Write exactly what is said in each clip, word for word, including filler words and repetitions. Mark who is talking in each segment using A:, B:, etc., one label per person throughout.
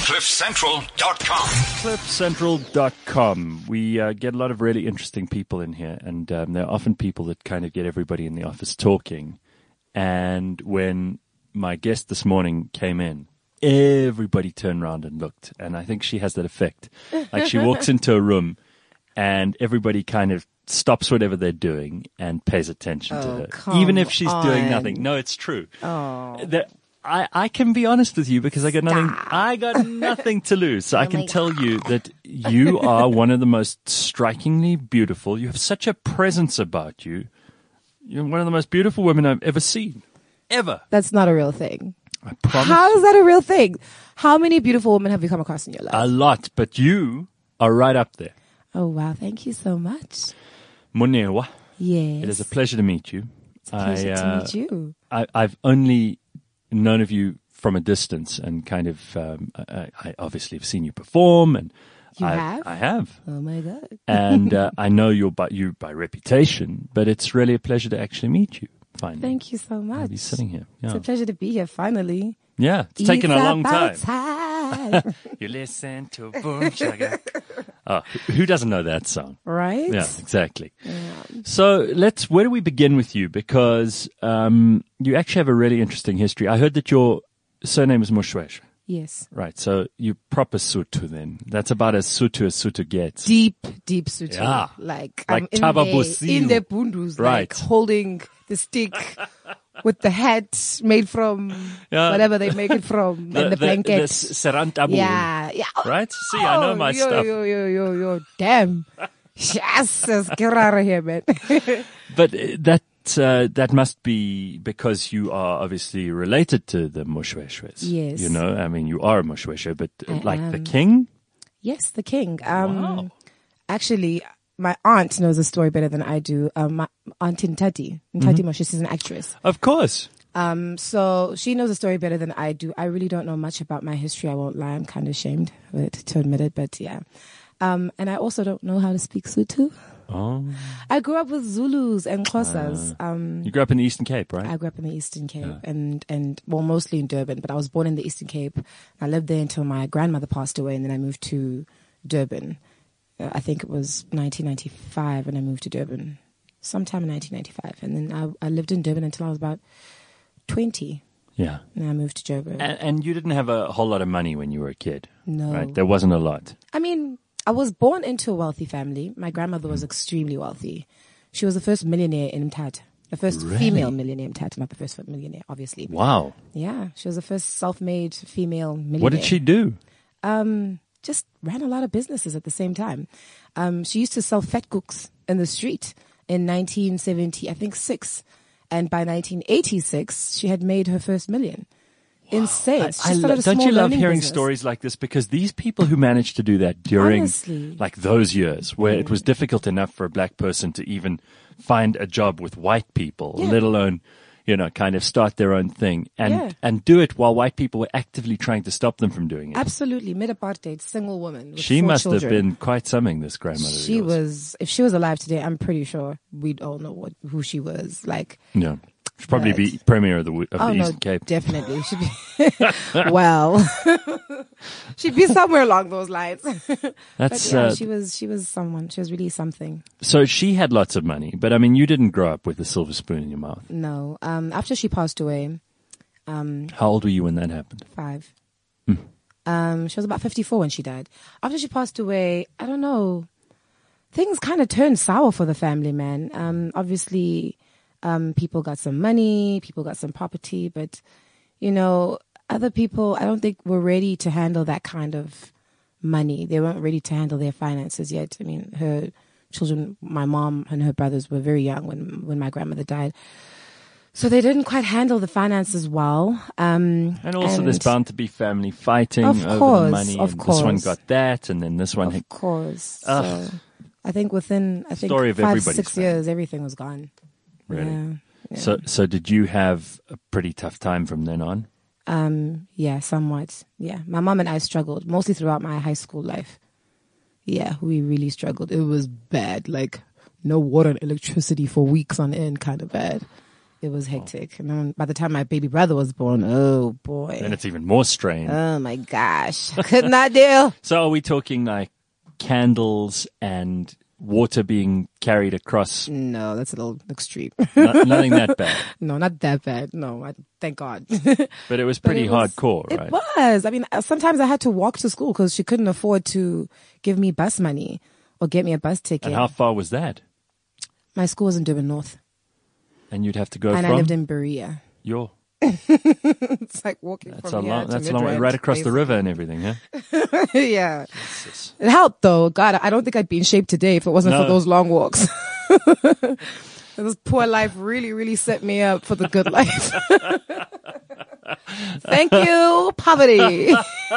A: cliff central dot com.
B: cliff central dot com. We uh, get a lot of really interesting people in here, and um, they're often people that kind of get everybody in the office talking. And when my guest this morning came in, everybody turned around and looked, and I think she has that effect. Like she walks into a room, and everybody kind of stops whatever they're doing and pays attention
C: oh,
B: to her,
C: come
B: even if she's
C: on.
B: doing nothing. No, it's true.
C: Oh.
B: That, I, I can be honest with you because I got nothing.
C: Stop.
B: I got nothing to lose. So I
C: Oh
B: can
C: my
B: tell you that you are one of the most strikingly beautiful. You have such a presence about you. You're one of the most beautiful women I've ever seen, ever.
C: That's not a real thing.
B: I promise.
C: How
B: you.
C: is that a real thing? How many beautiful women have you come across in your life?
B: A lot, but you are right up there.
C: Oh, wow. Thank you so much.
B: Monewa,
C: Yes.
B: it is a pleasure to meet you.
C: It's a pleasure
B: I,
C: to
B: uh,
C: meet you.
B: I, I've only known of you from a distance, and kind of, um, I, I obviously have seen you perform, and
C: You
B: I
C: have?
B: I have,
C: Oh, my God.
B: and uh, I know you by you by reputation, but it's really a pleasure to actually meet you. Finally,
C: Thank you so much.
B: I'll be sitting here.
C: It's
B: Yeah,
C: a pleasure to be here, finally.
B: yeah. It's taken a
C: It's
B: long
C: about
B: time.
C: time.
B: You listen to Boom Shaka. Oh, who doesn't know that song?
C: Right?
B: Yeah, exactly. So let's, where do we begin with you? Because um, you actually have a really interesting history. I heard that your surname is Moshweshwe.
C: Yes.
B: Right, so you proper Sotho then. That's about as Sotho as Sotho gets.
C: Deep, deep Sotho.
B: Yeah.
C: Like,
B: Like
C: I'm in,
B: Thaba
C: there,
B: Bosilo.
C: in the bundus,
B: Right.
C: like holding the stick with the hat made from
B: Yeah.
C: whatever they make it from and the, blanket.
B: The, Serantabu.
C: yeah. Yeah.
B: Right? See, I know my
C: Oh, yo,
B: stuff.
C: Yo, yo, yo, yo. Damn. Yes. Let's get out of here, man.
B: But uh, that uh, that must be because you are obviously related to the Moshweshwes.
C: Yes.
B: You know, I mean, you are a Moshweshwe, but uh,
C: I
B: like the
C: am.
B: king?
C: Yes, the king. Um,
B: Wow.
C: Actually, my aunt knows the story better than I do. Um, my aunt Ntati, Ntati Moshe, she's an actress.
B: Of course.
C: Um, so she knows the story better than I do. I really don't know much about my history. I won't lie. I'm kind of ashamed of it, to admit it, but yeah. Um, and I also don't know how to speak Sotho.
B: Oh.
C: I grew up with Zulus and Xhosas. Um,
B: You grew up in the Eastern Cape, right?
C: I grew up in the Eastern Cape and, and, well, mostly in Durban, but I was born in the Eastern Cape. I lived there until my grandmother passed away, and then I moved to Durban. Uh, I think it was nineteen ninety-five when I moved to Durban, sometime in nineteen ninety-five. And then I, I lived in Durban until I was about twenty.
B: Yeah.
C: And I moved to Durban.
B: And, and you didn't have a whole lot of money when you were a kid.
C: No.
B: Right? There wasn't a lot.
C: I mean, I was born into a wealthy family. My grandmother was extremely wealthy. She was the first millionaire in Mthatha. The first
B: Really?
C: female millionaire in Mthatha, not the first millionaire, obviously.
B: Wow.
C: Yeah, she was the first self-made female millionaire.
B: What did she do?
C: Um, just ran a lot of businesses at the same time. Um, she used to sell fat cooks in the street in nineteen seventy, I think six. And by nineteen eighty-six, she had made her first million. Insane. She
B: I
C: started
B: lo-
C: a
B: don't
C: small
B: you love
C: learning
B: hearing
C: business.
B: stories like this? Because these people who managed to do that during
C: Honestly.
B: like those years where it was difficult enough for a black person to even find a job with white people,
C: Yeah.
B: let alone, you know, kind of start their own thing and,
C: Yeah.
B: and do it while white people were actively trying to stop them from doing it.
C: Absolutely. Mid-apartheid, single woman with
B: She
C: four
B: must
C: children.
B: have been quite something, this grandmother. of
C: She
B: yours.
C: was, if she was alive today, I'm pretty sure we'd all know what, who she was. Like,
B: Yeah. She'd probably
C: But-
B: be premier of the, of
C: oh
B: the
C: no,
B: Eastern Cape.
C: definitely. She'd be, well, she'd be somewhere along those lines.
B: That's,
C: But yeah,
B: uh,
C: she was, she was someone. She was really something.
B: so she had lots of money, but I mean, you didn't grow up with a silver spoon in your mouth.
C: No. Um, after she passed away, um,
B: How old were you when that happened?
C: five. Um, she was about fifty-four when she died. After she passed away, I don't know, things kind of turned sour for the family, man. Um, obviously, um, people got some money, people got some property, but, you know, other people, I don't think were ready to handle that kind of money. They weren't ready to handle their finances yet. I mean, her children, my mom and her brothers were very young when, when my grandmother died. So they didn't quite handle the finances well. Um,
B: And also, there's bound to be family fighting
C: Of
B: over
C: course,
B: the money.
C: of
B: and This one
C: course.
B: got that, and then this one.
C: Of course.
B: Ugh.
C: So I think within I think
B: Story of
C: five
B: everybody's
C: six
B: family.
C: years, everything was gone.
B: Really?
C: Yeah. Yeah.
B: So, so did you have a pretty tough time from then on?
C: Um. Yeah. Somewhat. Yeah. My mom and I struggled mostly throughout my high school life. Yeah, we really struggled. It was bad. Like no water and electricity for weeks on end. Kind of bad. It was hectic. And then by the time my baby brother was born, oh boy.
B: And it's even more strain.
C: Oh my gosh. I could not deal.
B: So are we talking like candles and water being carried across?
C: No, that's a little extreme.
B: No, nothing that bad.
C: No, not that bad. No, I, thank God.
B: But it was pretty
C: it was,
B: hardcore,
C: it
B: right?
C: It was. I mean, sometimes I had to walk to school because she couldn't afford to give me bus money or get me a bus ticket.
B: And how far was that?
C: My school was in Durban North.
B: And you'd have to go
C: and
B: from?
C: I lived in Berea.
B: Yo.
C: It's like walking
B: That's
C: from
B: a
C: here
B: long,
C: to
B: that's a long way,
C: Midrand,
B: right across
C: basically.
B: the river and everything, huh?
C: Yeah.
B: Jesus.
C: It helped though. God, I don't think I'd be in shape today if it wasn't
B: No.
C: for those long walks. This poor life really, really set me up for the good life. Thank you, poverty.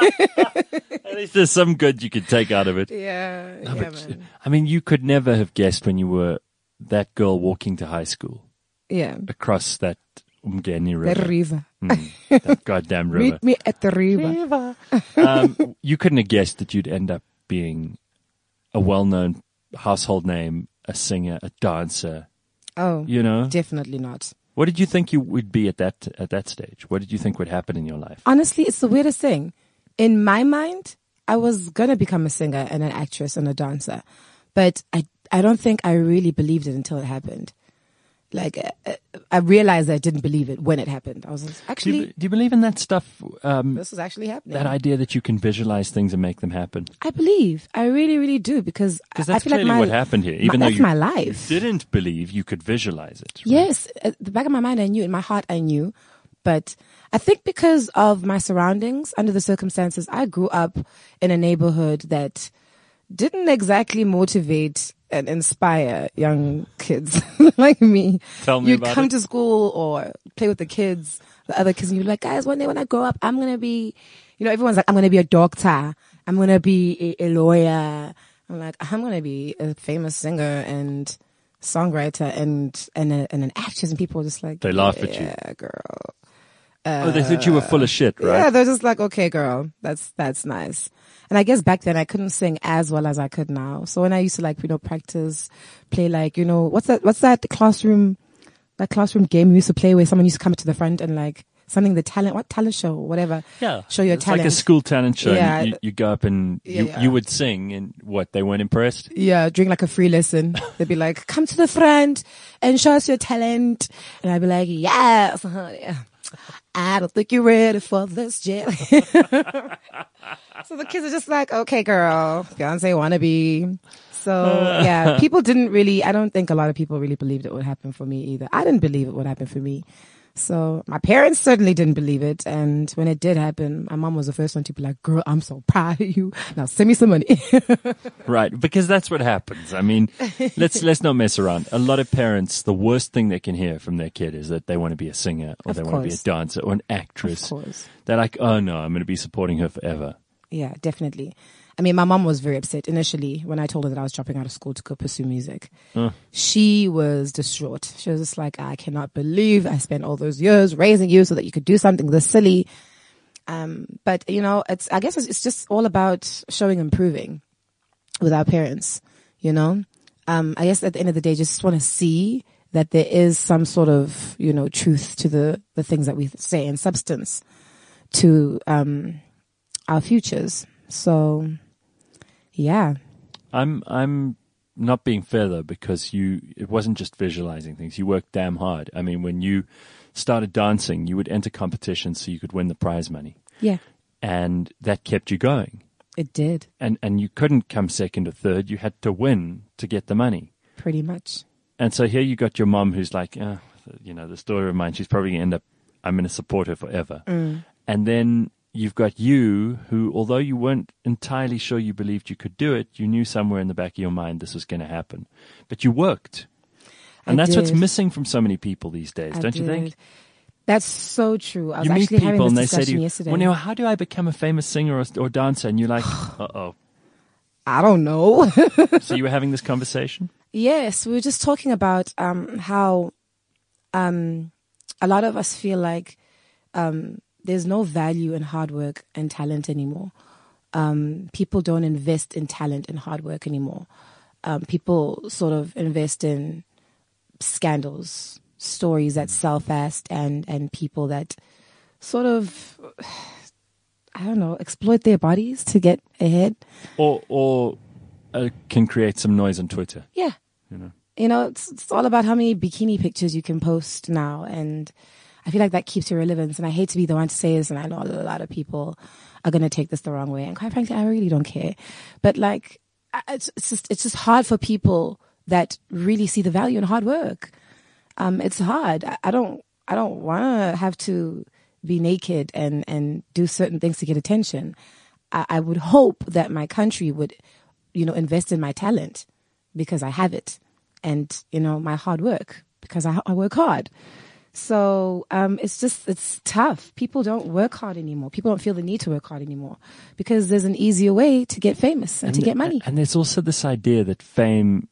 B: At least there's some good you could take out of it.
C: Yeah,
B: No,
C: yeah,
B: but,
C: man.
B: I mean, you could never have guessed when you were that girl walking to high school
C: Yeah.
B: across that Umgeni
C: The
B: River.
C: river.
B: Mm, that goddamn river.
C: Meet me at the river.
B: Um, you couldn't have guessed that you'd end up being a well-known household name, a singer, a dancer.
C: Oh,
B: You know,
C: definitely not.
B: what did you think you would be at that at that stage? What did you think would happen in your life?
C: Honestly, it's the weirdest thing. In my mind, I was gonna become a singer and an actress and a dancer, but I I don't think I really believed it until it happened. Like uh, I realized I didn't believe it when it happened. I was like,
B: Do
C: actually,
B: you, do you believe in that stuff? Um,
C: this is actually happening.
B: that idea that you can visualize things and make them happen?
C: I believe. I really, really do because I
B: Because
C: I
B: that's
C: feel like
B: clearly
C: my
B: what happened here. Even
C: my,
B: though
C: that's
B: you
C: my life.
B: didn't believe, you could visualize it. Right?
C: Yes, at the back of my mind, I knew. In my heart, I knew. But I think because of my surroundings, under the circumstances, I grew up in a neighborhood that didn't exactly motivate and inspire young kids like me.
B: Tell me
C: You'd
B: about
C: come
B: it.
C: to school or play with the kids, the other kids, and you're like, guys, one day when I grow up, I'm going to be, you know, everyone's like, I'm going to be a doctor. I'm going to be a, a lawyer. I'm like, I'm going to be a famous singer and songwriter and, and, a, and an actress. And people are just like,
B: They laugh at you.
C: Yeah, girl.
B: Oh, they thought you were full of shit, right?
C: Yeah, they're just like, okay, girl, that's, that's nice. And I guess back then I couldn't sing as well as I could now. So when I used to like, you know, practice, play like, you know, what's that, what's that classroom, that classroom game we used to play where someone used to come to the front and like something, the talent, what talent show or whatever.
B: Yeah.
C: Show your
B: it's
C: talent.
B: like a school talent show.
C: Yeah.
B: You, you go up and
C: Yeah,
B: you,
C: yeah.
B: you would sing and what, they weren't impressed?
C: Yeah, during like a free lesson, they'd be like, come to the front and show us your talent. And I'd be like, yes, honey. I don't think you're ready for this yet. So the kids are just like, okay, girl, Beyonce wannabe. So yeah, people didn't really, I don't think a lot of people really believed it would happen for me either. I didn't believe it would happen for me. So my parents certainly didn't believe it. And when it did happen, my mom was the first one to be like, girl, I'm so proud of you. Now send me some money.
B: Right, because that's what happens. I mean, let's let's not mess around. A lot of parents, the worst thing they can hear from their kid is that they want to be a singer or
C: Of
B: they want to be a
C: course.
B: dancer or an
C: Of
B: actress.
C: course.
B: They're like, oh no, I'm going to be supporting her forever.
C: Yeah, definitely. I mean, my mom was very upset initially when I told her that I was dropping out of school to go pursue music.
B: Huh.
C: She was distraught. She was just like, I cannot believe I spent all those years raising you so that you could do something this silly. Um, but you know, it's, I guess it's, it's just all about showing and proving with our parents, you know? Um, I guess at the end of the day, just want to see that there is some sort of, you know, truth to the, the things that we say and substance to, um, our futures. So, yeah.
B: I'm I'm not being fair though, because you it wasn't just visualizing things. You worked damn hard. I mean, when you started dancing, you would enter competitions so you could win the prize money,
C: Yeah,
B: and that kept you going.
C: it did
B: And and you couldn't come second or third. You had to win to get the money.
C: pretty much.
B: And so here you got your mom who's like, uh, you know, this daughter of mine, she's probably going to end up, I'm going to support her forever.
C: Mm.
B: And then you've got you who, although you weren't entirely sure you believed you could do it, you knew somewhere in the back of your mind this was going to happen. But you worked. And
C: I
B: that's what's
C: did.
B: missing from so many people these days,
C: I
B: don't you think?
C: did. That's so true. I was
B: You meet
C: actually having
B: people
C: this
B: and they say
C: discussion
B: to you,
C: yesterday.
B: well, now, how do I become a famous singer or, or dancer? And you're like, uh-oh.
C: I don't know.
B: So you were having this conversation?
C: Yes, we were just talking about um, how um, a lot of us feel like um, there's no value in hard work and talent anymore. Um, people don't invest in talent and hard work anymore. Um, people sort of invest in scandals, stories that sell fast and, and people that sort of, I don't know, exploit their bodies to get ahead.
B: Or, or uh, can create some noise on Twitter.
C: Yeah.
B: You know,
C: you know it's, it's all about how many bikini pictures you can post now. And I feel like that keeps your relevance. And I hate to be the one to say this, and I know a lot of people are going to take this the wrong way. And quite frankly, I really don't care. But like, it's, it's just, it's just hard for people that really see the value in hard work. Um, it's hard. I, I don't, I don't want to have to be naked and, and do certain things to get attention. I, I would hope that my country would, you know, invest in my talent because I have it, and, you know, my hard work because I, I work hard. So um, it's just, it's tough. People don't work hard anymore. People don't feel the need to work hard anymore because there's an easier way to get famous and, and to get money.
B: And there's also this idea that fame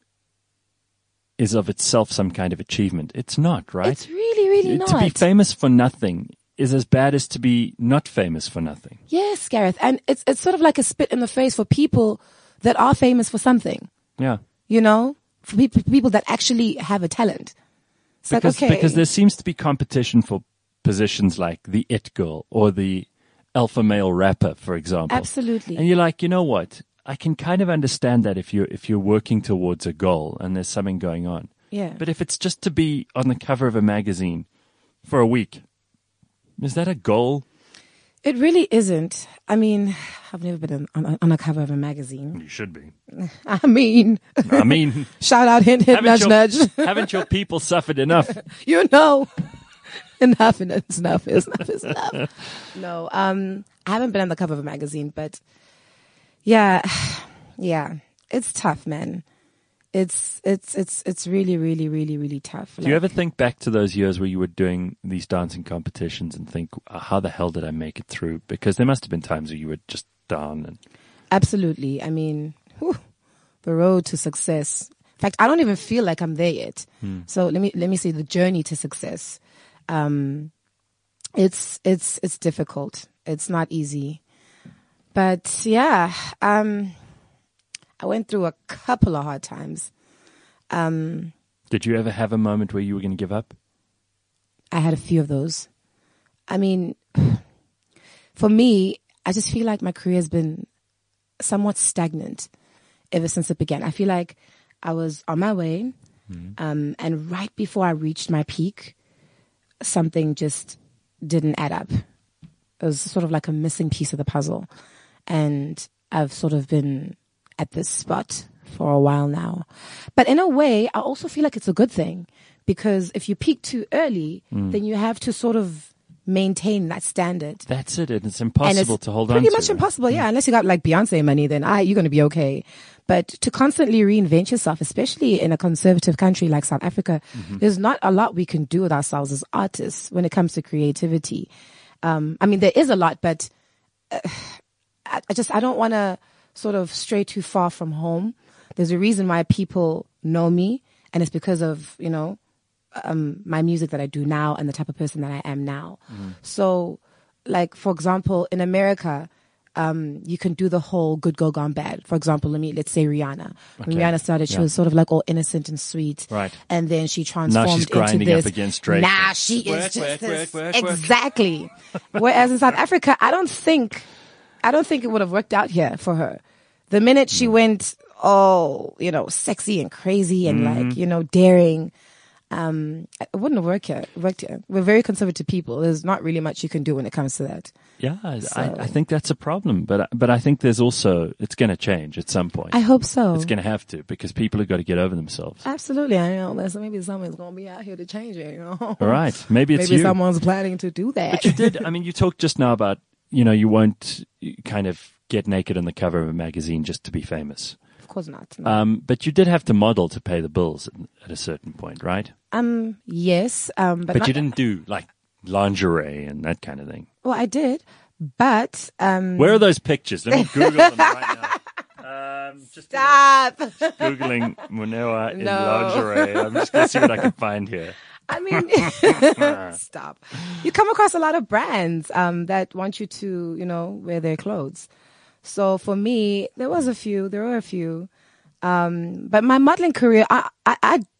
B: is of itself some kind of achievement. It's not, right?
C: It's really, really not.
B: To be famous for nothing is as bad as to be not famous for nothing.
C: Yes, Gareth. And it's it's sort of like a spit in the face for people that are famous for something.
B: Yeah.
C: You know, for people, people that actually have a talent. It's
B: because,
C: like, okay.
B: because there seems to be competition for positions like the it girl or the alpha male rapper, for example.
C: Absolutely.
B: And you're like, you know what? I can kind of understand that if you're, if you're working towards a goal and there's something going on.
C: Yeah.
B: But if it's just to be on the cover of a magazine for a week, is that a goal?
C: It really isn't. I mean, I've never been on, on, on a cover of a magazine.
B: You should be.
C: I mean.
B: I mean.
C: Shout out, hint, hint, nudge,
B: your,
C: nudge.
B: Haven't your people suffered enough?
C: You know. Enough, enough, enough, enough, is enough. No, um, I haven't been on the cover of a magazine, but yeah, yeah, it's tough, man. It's, it's, it's, it's really, really, really, really tough.
B: Do like, you ever think back to those years where you were doing these dancing competitions and think, how the hell did I make it through? Because there must have been times where you were just down. And
C: absolutely. I mean, whew, the road to success. In fact, I don't even feel like I'm there yet. Hmm. So let me, let me say the journey to success. Um, it's, it's, it's difficult. It's not easy, but yeah, um, I went through a couple of hard times. Um,
B: Did you ever have a moment where you were going to give up?
C: I had a few of those. I mean, for me, I just feel like my career has been somewhat stagnant ever since it began. I feel like I was on my way, mm-hmm. um, and right before I reached my peak, something just didn't add up. It was sort of like a missing piece of the puzzle. And I've sort of been at this spot for a while now. But in a way, I also feel like it's a good thing, because if you peak too early, mm. then you have to sort of maintain that standard.
B: That's it. It's impossible
C: and it's
B: to hold on to.
C: Pretty much impossible, yeah. Mm. Unless you got like Beyonce money, then I, you're going to be okay. But to constantly reinvent yourself, especially in a conservative country like South Africa, mm-hmm. there's not a lot we can do with ourselves as artists when it comes to creativity. Um, I mean, there is a lot, but uh, I, I just, I don't want to sort of stray too far from home. There's a reason why people know me, and it's because of, you know, um, my music that I do now and the type of person that I am now. Mm. So, like, for example, in America, um, you can do the whole good girl gone bad. For example, let me, let's say Rihanna. When okay. Rihanna started, she yeah. was sort of like all innocent and sweet.
B: Right.
C: And then she transformed
B: now she's grinding
C: into this.
B: Up against Drake.
C: Now she
B: work,
C: is just
B: work,
C: this.
B: Work, work,
C: exactly. Whereas in South Africa, I don't think, I don't think it would have worked out here for her. The minute she no. went, oh, you know, sexy and crazy and mm-hmm. like, you know, daring, um, it wouldn't have worked here. Worked here. We're very conservative people. There's not really much you can do when it comes to that.
B: Yeah,
C: so.
B: I, I think that's a problem. But but I think there's also, it's going to change at some point.
C: I hope so.
B: It's going to have to, because people have got to get over themselves.
C: Absolutely. I know. So maybe someone's going to be out here to change it, you know.
B: All right. Maybe it's
C: maybe
B: you.
C: someone's planning to do that.
B: But you did. I mean, you talked just now about, you know, you won't kind of get naked on the cover of a magazine just to be famous.
C: Of course not. No.
B: Um, but you did have to model to pay the bills at, at a certain point, right?
C: Um, yes. Um, but
B: but
C: not,
B: you didn't do like lingerie and that kind of thing.
C: Well, I did, but um,
B: where are those pictures? Let me Google them right now. Um, just
C: Stop.
B: Just Googling Munewa in
C: no.
B: lingerie. I'm just going to see what I can find here.
C: I mean, stop. You come across a lot of brands um, that want you to, you know, wear their clothes. So for me, there was a few, there were a few. Um, but my modeling career, I, I, I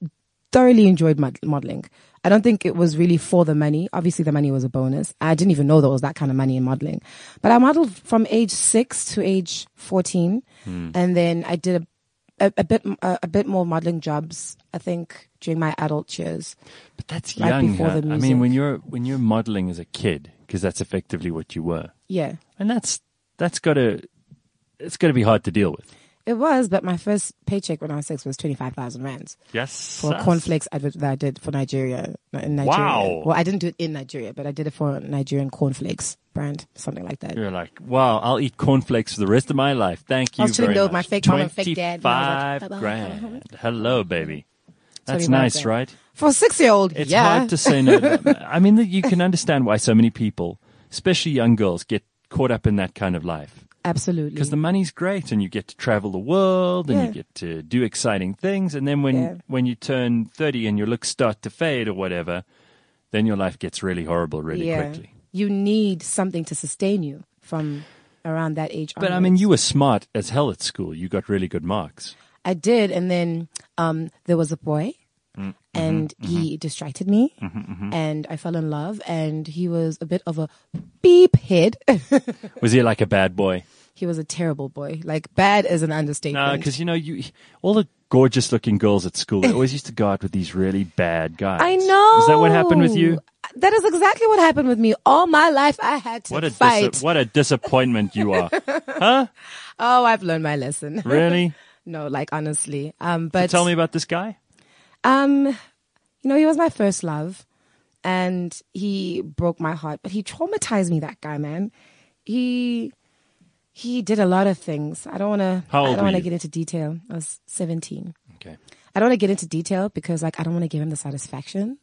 C: thoroughly enjoyed mod- modeling. I don't think it was really for the money. Obviously, the money was a bonus. I didn't even know there was that kind of money in modeling. But I modeled from age six to age fourteen.
B: Hmm.
C: And then I did a, a, a bit a, a bit more modeling jobs, I think, during my adult years.
B: But that's
C: Right
B: young.
C: before
B: Huh?
C: the
B: I mean,
C: music.
B: when you're when you're modeling as a kid, because that's effectively what you were,
C: Yeah,
B: and that's that's got to it's got to be hard to deal with.
C: it was. But my first paycheck when I was six was twenty-five thousand rands.
B: Yes,
C: For a cornflakes advert that I did for Nigeria. In Nigeria.
B: Wow.
C: Well, I didn't do it in Nigeria, but I did it for a Nigerian cornflakes brand, something like that.
B: You're like, wow, I'll eat cornflakes for the rest of my life. Thank you
C: I was chilling
B: very
C: there
B: much.
C: with my fake mom and fake dad, and I was
B: Twenty-five
C: like,
B: grand. Hello, baby. That's
C: twenty-five
B: nice,
C: grand.
B: right?
C: For a six-year-old,
B: It's
C: yeah.
B: hard to say no. I mean, you can understand why so many people, especially young girls, get caught up in that kind of life.
C: Absolutely.
B: Because the money's great and you get to travel the world and
C: Yeah.
B: you get to do exciting things. And then when,
C: Yeah.
B: when you turn thirty and your looks start to fade or whatever, then your life gets really horrible really
C: yeah.
B: quickly.
C: You need something to sustain you from around that age
B: But I
C: onwards.
B: mean, you were smart as hell at school. You got really good marks.
C: I did, and then um, there was a boy,
B: Mm,
C: and
B: mm-hmm,
C: he distracted me,
B: mm-hmm, mm-hmm.
C: and I fell in love, and he was a bit of a beep head.
B: Was he like a bad boy?
C: He was a terrible boy. Like, bad is an understatement.
B: No, because, you know, you all the gorgeous looking girls at school, they always used to go out with these really bad guys.
C: I know.
B: Is that what happened with you?
C: That is exactly what happened with me. All my life, I had to
B: What a
C: fight.
B: dis- what a disappointment you are. Huh?
C: Oh, I've learned my lesson.
B: Really?
C: No, like honestly. Um,
B: So
C: but
B: tell me about this guy.
C: Um, you know, he was my first love, and he broke my heart. But he traumatized me. That guy, man. He he did a lot of things. I don't want to.
B: How old
C: I don't
B: were
C: want to
B: you?
C: get into detail. I was seventeen.
B: Okay.
C: I don't want to get into detail because, like, I don't want to give him the satisfaction.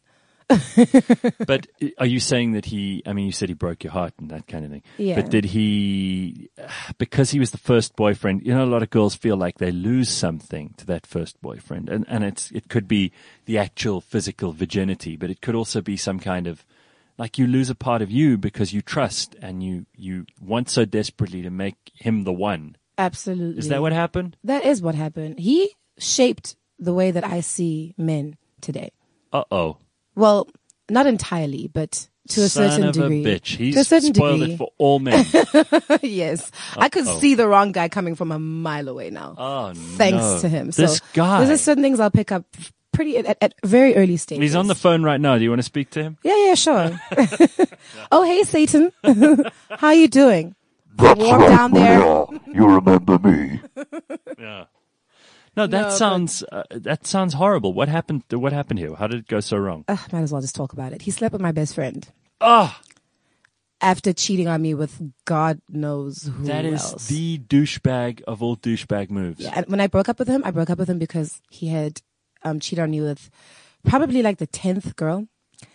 B: But are you saying that he, I mean, you said he broke your heart and that kind of thing.
C: Yeah.
B: But did he, because he was the first boyfriend, you know, a lot of girls feel like they lose something to that first boyfriend. And, and it's, it could be the actual physical virginity, but it could also be some kind of, like you lose a part of you because you trust and you, you want so desperately to make him the one.
C: Absolutely.
B: Is that what happened?
C: That is what happened. He shaped the way that I see men today.
B: Uh-oh.
C: Well, not entirely, but to a
B: Son
C: certain
B: of
C: degree.
B: a bitch. He's
C: to a certain
B: spoiled
C: degree.
B: it for all men.
C: Yes. I could
B: Uh-oh.
C: see the wrong guy coming from a mile away now.
B: Oh,
C: Thanks
B: no.
C: to him.
B: This
C: so
B: guy.
C: There's just certain things I'll pick up pretty at, at very early stages.
B: He's on the phone right now. Do you want to speak to him?
C: Yeah, yeah, sure. Oh, hey, Satan. How you doing?
A: That's
C: Warm
A: right,
C: down there?
A: Maria. You remember me?
B: Yeah. No, that
C: No, but-
B: sounds uh, that sounds horrible. What happened? What happened here? How did it go so wrong?
C: Ugh, might as well just talk about it. He slept with my best friend
B: Oh,
C: after cheating on me with God knows who
B: that is
C: else.
B: the douchebag of all douchebag moves.
C: Yeah, and when I broke up with him, I broke up with him because he had um, cheated on me with probably like the tenth girl.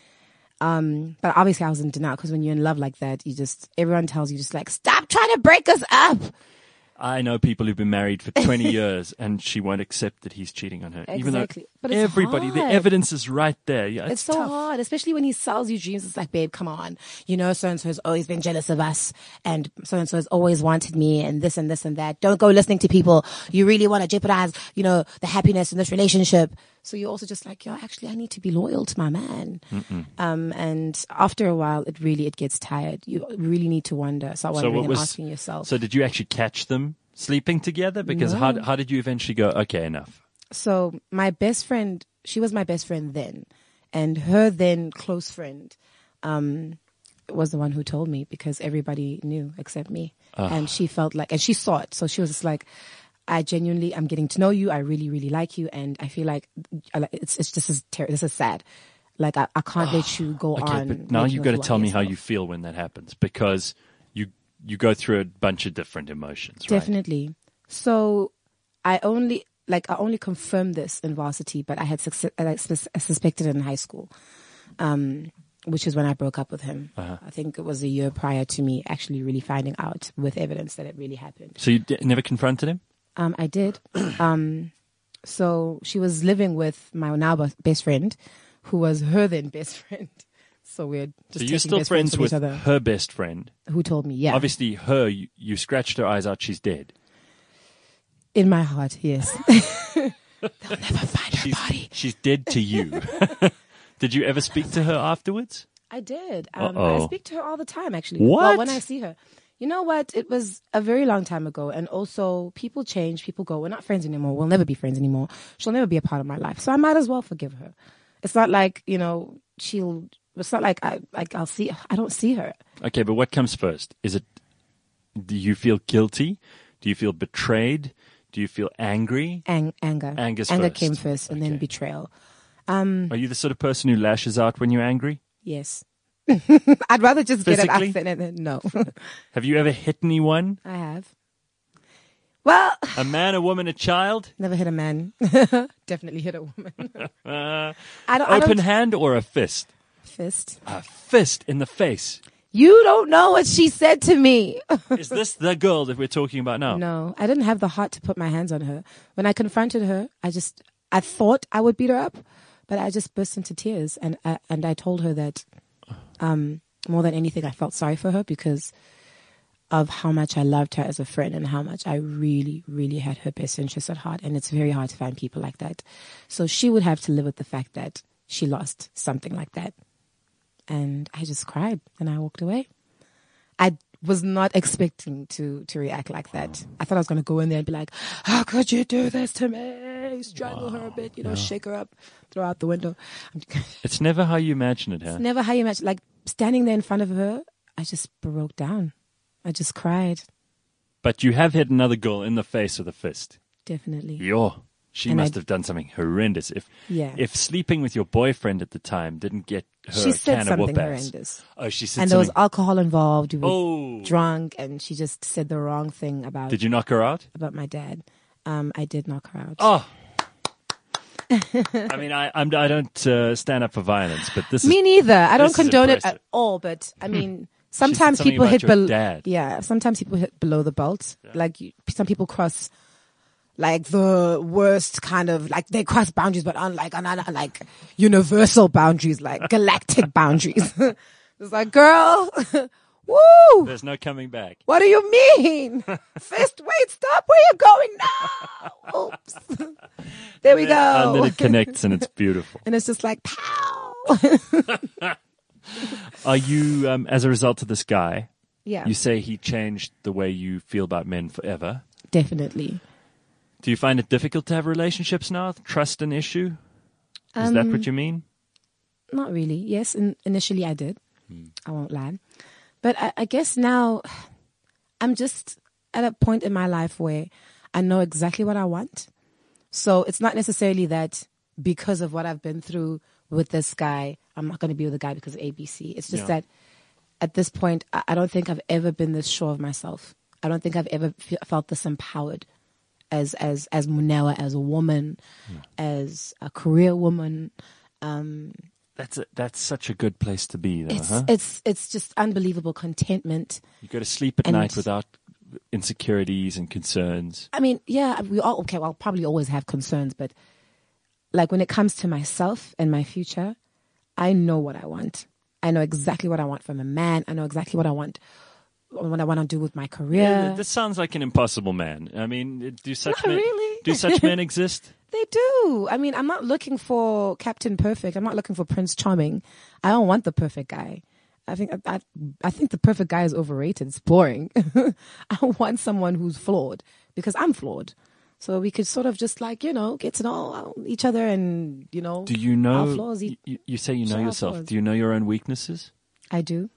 C: Um, but obviously I was in denial because when you're in love like that, you just, everyone tells you just like, stop trying to break us up.
B: I know people who've been married for twenty years and she won't accept that he's cheating on her. Even though
C: Exactly. But it's
B: everybody, the
C: hard.
B: evidence is right there. Yeah,
C: It's,
B: it's,
C: so
B: tough.
C: hard, especially when he sells you dreams. It's like, babe, come on. You know, so-and-so has always been jealous of us and so-and-so has always wanted me and this and this and that. Don't go listening to people. You really want to jeopardize, you know, the happiness in this relationship. So you're also just like, yo, actually, I need to be loyal to my man. Um, and after a while, it really, it gets tired. You really need to wonder, start
B: So
C: wondering
B: what
C: and
B: was?
C: asking yourself.
B: So did you actually catch them sleeping together? Because how
C: No.
B: how did you eventually go? Okay, enough.
C: So my best friend, she was my best friend then, and her then close friend, um, was the one who told me because everybody knew except me, and she felt like, and she saw it, so she was just like, I genuinely, I'm getting to know you. I really, really like you, and I feel like I like- it's it's this is ter- this is sad. Like I, I can't let you go
B: Okay,
C: on.
B: but now
C: making
B: you've
C: a
B: got to
C: fool
B: tell
C: out
B: me
C: of
B: how you
C: yourself.
B: feel when that happens because you you go through a bunch of different emotions, right?
C: Definitely. So I only like I only confirmed this in varsity, but I had succe- I sus- I suspected it in high school, um, which is when I broke up with him.
B: Uh-huh.
C: I think it was a year prior to me actually really finding out with evidence that it really happened.
B: So you d- never confronted him?
C: Um, I did. um, so she was living with my now best- best friend, who was her then best friend. So weird.
B: So
C: Just
B: you're
C: taking
B: still
C: best
B: friends
C: from
B: with
C: each other.
B: her best friend.
C: Who told me? Yeah.
B: Obviously, her, you, you scratched her eyes out, she's dead.
C: In my heart, yes. They'll never find her
B: she's,
C: body.
B: she's dead to you. Did you ever speak to her afterwards?
C: I did. Um,
B: Uh-oh.
C: I speak to her all the time, actually.
B: What?
C: Well, when I see her. You know what? It was a very long time ago. And also, people change, people go. We're not friends anymore. We'll never be friends anymore. She'll never be a part of my life. So I might as well forgive her. It's not like, you know, she'll, it's not like, I, like I'll see, I don't see her.
B: Okay, but what comes first? Is it, do you feel guilty? Do you feel betrayed? Do you feel angry?
C: Ang- anger.
B: Anger's
C: anger
B: first.
C: came first and
B: Okay.
C: then betrayal.
B: Are you the sort of person who lashes out when you're angry?
C: Yes. I'd rather just get it out
B: Physically?
C: than than- no.
B: Have you ever hit anyone?
C: I have. Well,
B: A man, a woman, a child?
C: never hit a man. Definitely hit a woman.
B: Uh,
C: I don't. I
B: open
C: don't
B: hand or a fist?
C: fist.
B: A fist in the face.
C: You don't know what she said to me.
B: Is this the girl that we're talking about now?
C: No, I didn't have the heart to put my hands on her. When I confronted her, I just, I thought I would beat her up, but I just burst into tears. And I, and I told her that um, more than anything, I felt sorry for her because of how much I loved her as a friend and how much I really, really had her best interests at heart. And it's very hard to find people like that. So she would have to live with the fact that she lost something like that. And I just cried and I walked away. I was not expecting to to react like that. I thought I was going to go in there and be like, how could you do this to me? Strangle her a bit, you know, shake her up, throw out the window.
B: It's never how you imagine it, huh?
C: It's never how you imagine. Like standing there in front of her, I just broke down. I just cried.
B: But you have hit another girl in the face with a fist.
C: Definitely.
B: Yo, she
C: And
B: must
C: I-
B: have done something horrendous. If
C: Yeah.
B: if sleeping with your boyfriend at the time didn't get her
C: She
B: a
C: said
B: can of
C: something
B: whoop ass.
C: horrendous.
B: Oh, she said
C: And there was
B: something.
C: alcohol involved. We were
B: Oh,
C: drunk and she just said the wrong thing about,
B: did you knock her out?
C: about my dad. Um, I did knock her out.
B: Oh. I mean, I I'm, I don't uh, stand up for violence, but this
C: Me
B: is
C: neither. I don't
B: this is
C: condone it
B: impressive.
C: at all, but I mean,
B: said
C: sometimes
B: something
C: people
B: about
C: hit
B: your
C: below.
B: dad.
C: Yeah, sometimes people hit below the belt. Like you- some people cross, like the worst kind of like they cross boundaries, but unlike on on- like universal boundaries, like galactic boundaries. It's like, girl, woo!
B: There's no coming back.
C: What do you mean? Fist, wait, stop. Where you going now? Oops. There we go.
B: And then it connects, and it's beautiful.
C: And it's just like, pow.
B: Are you, um, as a result of this guy,
C: Yeah,
B: you say he changed the way you feel about men forever?
C: definitely.
B: Do you find it difficult to have relationships now? Trust an issue? Is that what you mean?
C: Not really. Yes, in, initially I did.
B: Hmm.
C: I won't lie. But I, I guess now I'm just at a point in my life where I know exactly what I want. So it's not necessarily that because of what I've been through with this guy, I'm not going to be with a guy because of A B C. It's just
B: Yeah.
C: that at this point, I, I don't think I've ever been this sure of myself. I don't think I've ever fe- felt this empowered as as as Munewa, as a woman, as a career woman. Um,
B: That's a, that's such a good place to be, though,
C: it's
B: huh?
C: it's it's just unbelievable contentment.
B: You go to sleep at
C: and-
B: night without insecurities and concerns.
C: I mean, yeah, we all okay. Well, I'll probably always have concerns, but like when it comes to myself and my future, I know what I want. I know exactly what I want from a man. I know exactly what I want, what I want to do with my career.
B: Yeah, this sounds like an impossible man. I mean, do such
C: Not
B: men
C: really.
B: do such men exist?
C: They do. I mean, I'm not looking for Captain Perfect. I'm not looking for Prince Charming. I don't want the perfect guy. I think I, I, I think the perfect guy is overrated. It's boring. I want someone who's flawed because I'm flawed. So we could sort of just like, you know, get to know each other and, you know,
B: Do you know?
C: our flaws.
B: You, you say you know
C: share our
B: yourself.
C: flaws.
B: Do you know your own weaknesses?
C: I do.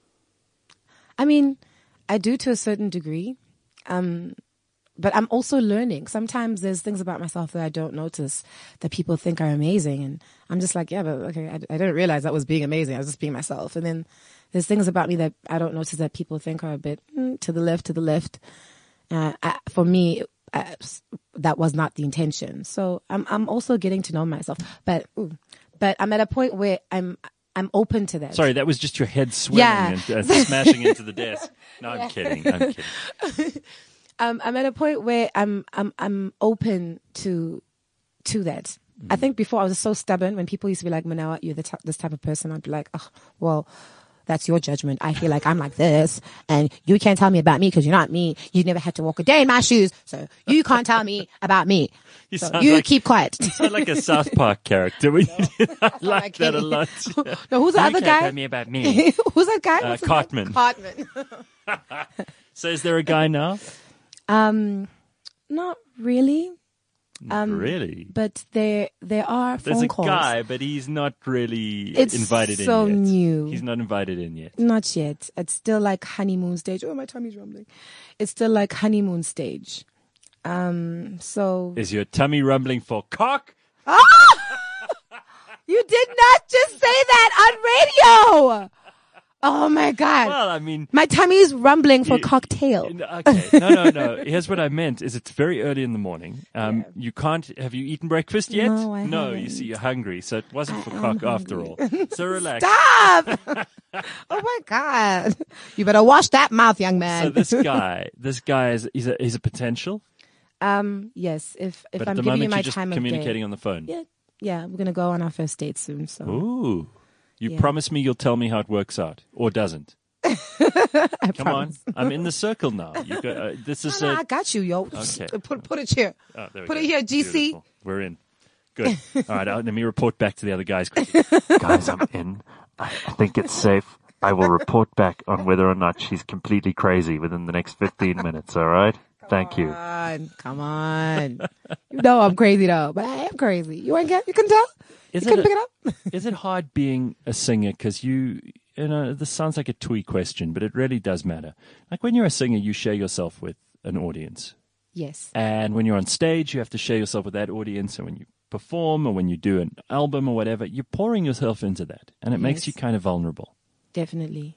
C: I mean, I do to a certain degree. Um, but I'm also learning. Sometimes there's things about myself that I don't notice that people think are amazing. And I'm just like, yeah, but okay, I, I didn't realize that was being amazing. I was just being myself. And then there's things about me that I don't notice that people think are a bit mm, to the left, to the left. Uh, I, for me, I, that was not the intention. So I'm I'm also getting to know myself. But ooh, but I'm at a point where I'm I'm open to that.
B: Sorry, that was just your head swimming
C: Yeah.
B: and uh, smashing into the desk. No, I'm kidding. I'm kidding.
C: um, I'm at a point where I'm I'm I'm open to to that. I think before I was so stubborn. When people used to be like, "Manawa, you're the t- this type of person," I'd be like, "Oh, well, That's your judgment. I feel like I'm like this, and you can't tell me about me because you're not me. You never had to walk a day in my shoes, so you can't tell me about me.
B: You
C: so
B: sound
C: you
B: like-
C: keep quiet.
B: You sound like a South Park character. When you did. I like
C: like
B: that a
C: him.
B: lot.
C: No, who's the
B: You
C: other
B: can't
C: guy?
B: tell me about me.
C: Who's that guy?
B: Uh,
C: What's his
B: Cartman.
C: name? Cartman.
B: So is there a guy now?
C: um, not really. Um,
B: really?
C: But there, there are
B: There's
C: phone
B: a
C: calls.
B: guy, but he's not really
C: It's
B: invited
C: so
B: in yet.
C: new.
B: He's not invited in yet.
C: Not yet. It's still like honeymoon stage. Oh, my tummy's rumbling. It's still like honeymoon stage. Um, so
B: Is your tummy rumbling for cock?
C: you did not just say that on radio. Oh my God.
B: Well, I mean,
C: My tummy is rumbling for
B: You-
C: cocktail.
B: okay. No, no, no. Here's what I meant: is it's very early in the morning. Um,
C: Yeah.
B: you can't. Have you eaten breakfast yet?
C: No, I
B: No. You
C: haven't.
B: see, you're hungry, so it wasn't for
C: I
B: cock
C: am
B: after all. So relax.
C: Stop. Oh my God. You better wash that mouth, young man.
B: So this guy, this guy is he's a he's a potential,
C: um, yes, if, if
B: but
C: I'm
B: at the
C: giving you
B: moment
C: my
B: you're just
C: time of
B: communicating
C: day.
B: on the phone.
C: Yeah. Yeah. We're going to go on our first date soon. So
B: Ooh. You
C: Yeah.
B: promise me you'll tell me how it works out, or doesn't?
C: I
B: Come
C: promise.
B: on, I'm in the circle now. You got, uh, this is
C: No, no,
B: a
C: I got you, yo.
B: Okay.
C: Put, put it here.
B: oh, there we
C: Put
B: go.
C: it here, G C.
B: Beautiful. We're in. Good. All right, uh, let me report back to the other guys quickly.
A: Guys, I'm in. I I think it's safe. I will report back on whether or not she's completely crazy within the next fifteen minutes, all right? Thank you.
C: Come on. Come on. You know I'm crazy though, but I am crazy. You ain't get, you can tell?
B: Is
C: you couldn't
B: it
C: pick
B: a-
C: it up?
B: Is it hard being a singer? Because you, you know, this sounds like a twee question, but it really does matter. Like when you're a singer, you share yourself with an audience.
C: Yes.
B: And when you're on stage, you have to share yourself with that audience. And when you perform or when you do an album or whatever, you're pouring yourself into that. And it makes
C: Yes.
B: you kind of vulnerable.
C: Definitely.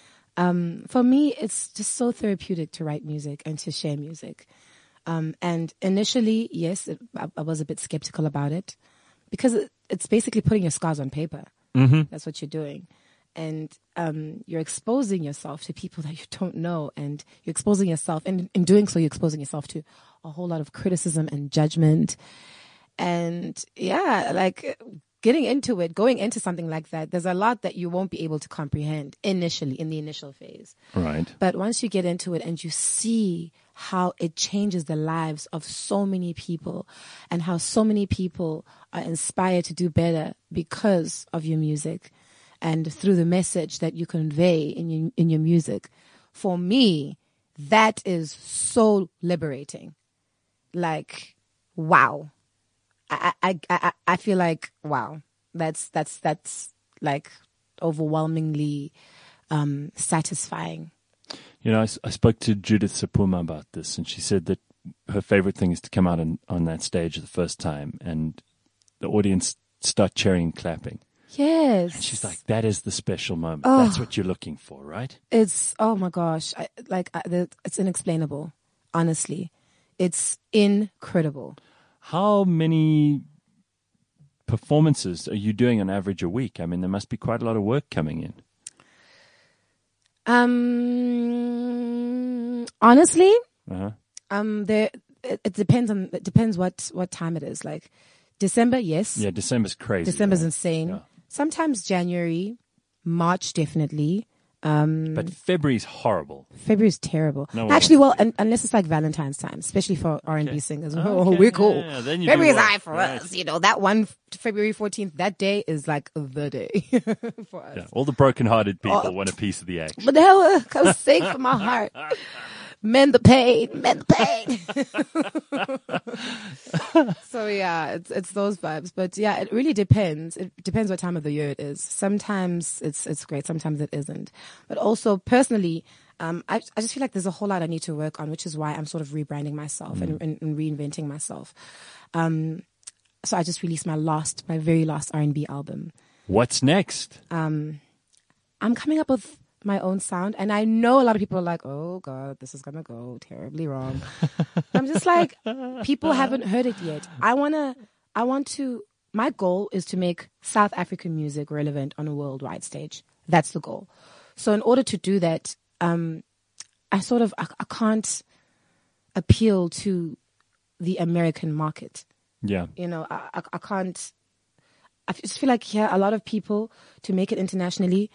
C: Um, for me, it's just so therapeutic to write music and to share music. Um, and initially, yes, it, I, I was a bit skeptical about it because it, it's basically putting your scars on paper.
B: Mm-hmm.
C: That's what you're doing. And um, you're exposing yourself to people that you don't know. And you're exposing yourself, and in doing so, you're exposing yourself to a whole lot of criticism and judgment. And yeah, like getting into it, going into something like that, there's a lot that you won't be able to comprehend initially in the initial phase.
B: Right.
C: But once you get into it and you see how it changes the lives of so many people and how so many people are inspired to do better because of your music and through the message that you convey in your, in your music, for me, that is so liberating. Like, wow. I, I, I, I feel like, wow, that's, that's, that's like overwhelmingly um, satisfying.
B: You know, I, s- I spoke to Judith Sapuma about this, and she said that her favorite thing is to come out on, on that stage the first time and the audience start cheering and clapping.
C: Yes.
B: And she's like, that is the special moment.
C: Oh.
B: That's what you're looking for, right?
C: It's, oh my gosh, I, like, I, the, it's inexplainable, honestly. It's incredible.
B: How many performances are you doing on average a week? I mean, there must be quite a lot of work coming in.
C: Um, honestly,
B: Uh-huh.
C: um, there, it, it depends on, it depends what, what time it is. Like December, yes.
B: Yeah, December's crazy.
C: December's
B: right?
C: insane.
B: Yeah.
C: Sometimes January, March, definitely. Um,
B: But February's horrible.
C: February is terrible.
B: No one
C: Actually, well,
B: wants to
C: un- unless it's like Valentine's time, especially for R and B
B: Okay.
C: singers.
B: Okay,
C: Oh, we're cool.
B: yeah, then you do
C: February is
B: well.
C: high for
B: Right.
C: us. You know, that one f- February fourteenth, that day is like the day for us.
B: Yeah, all the broken-hearted people
C: Oh.
B: want a piece of the action.
C: But the hell, uh, come sing from my heart. Mend the pain, mend the pain. So yeah, it's it's those vibes. But yeah, it really depends. It depends what time of the year it is. Sometimes it's it's great, sometimes it isn't. But also personally, um, I I just feel like there's a whole lot I need to work on, which is why I'm sort of rebranding myself and, and, and reinventing myself. Um, so I just released my last, my very last R and B album.
B: What's next?
C: I'm coming up with my own sound, and I know a lot of people are like, oh god, this is gonna go terribly wrong. I'm just like, people haven't heard it yet. I wanna I want to my goal is to make South African music relevant on a worldwide stage. That's the goal. So in order to do that, um I sort of I, I can't appeal to the American market.
B: Yeah.
C: You know, I, I, I can't. I just feel like, yeah, a lot of people, to make it internationally,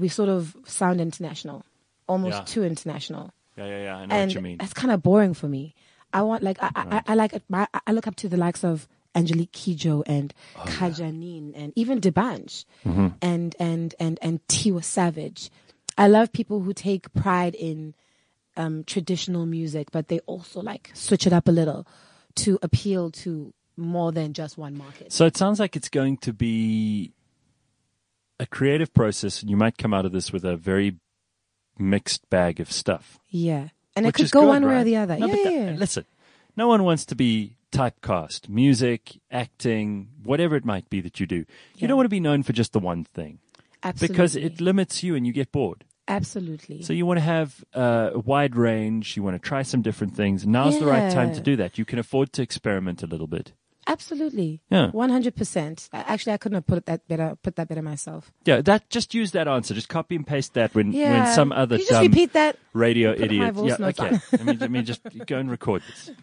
C: we sort of sound international, almost
B: Yeah.
C: too international.
B: Yeah, yeah, yeah. I know
C: And
B: what you mean.
C: that's kind of boring for me. I want like I I, I like my, I look up to the likes of Angelique Kidjo and
B: Oh,
C: Ka Janine and even Debanch
B: Mm-hmm.
C: and and and and Tiwa Savage. I love people who take pride in um, traditional music, but they also like switch it up a little to appeal to more than just one market.
B: So it sounds like it's going to be a creative process, and you might come out of this with a very mixed bag of stuff.
C: Yeah, and it
B: Which
C: could
B: is
C: go
B: good,
C: one way or
B: right?
C: the other.
B: No,
C: yeah,
B: but that-
C: yeah, yeah.
B: Listen, no one wants to be typecast. Music, acting, whatever it might be that you do. You
C: Yeah.
B: don't want to be known for just the one thing
C: Absolutely.
B: because it limits you and you get bored.
C: Absolutely.
B: So you want to have uh, a wide range. You want to try some different things. Now's the right time
C: Yeah.
B: to do that. You can afford to experiment a little bit.
C: Absolutely.
B: Yeah.
C: One hundred percent. Actually, I couldn't have put it that better. Put that better myself.
B: Yeah, that just use that answer. Just copy and paste that when,
C: Yeah.
B: when some other
C: Can you just
B: dumb
C: repeat that?
B: radio
C: Put my
B: idiot.
C: voice
B: Yeah,
C: notes
B: okay.
C: on.
B: let, me, let me just go and record this.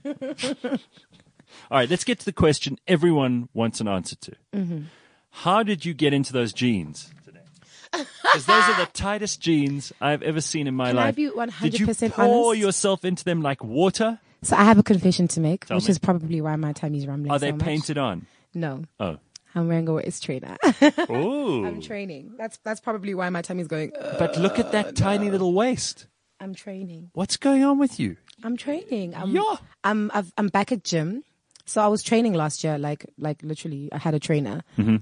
B: All right, let's get to the question everyone wants an answer to.
C: Mm-hmm.
B: How did you get into those jeans today? Because those are the tightest jeans I've ever seen in my
C: Can I
B: life.
C: be one
B: Did
C: hundred
B: you
C: percent
B: pour
C: honest?
B: yourself into them like water?
C: So I have a confession to make,
B: Tell
C: which
B: me.
C: is probably why my tummy's rumbling
B: Are they
C: so much.
B: painted on?
C: No,
B: Oh.
C: I'm wearing a waist trainer.
B: Ooh.
C: I'm training. That's that's probably why my tummy's going. "Ugh."
B: But look at that tiny little waist.
C: I'm training.
B: What's going on with you?
C: I'm training. I'm,
B: Yeah.
C: I'm I've, I'm back at gym. So I was training last year, like like literally. I had a trainer.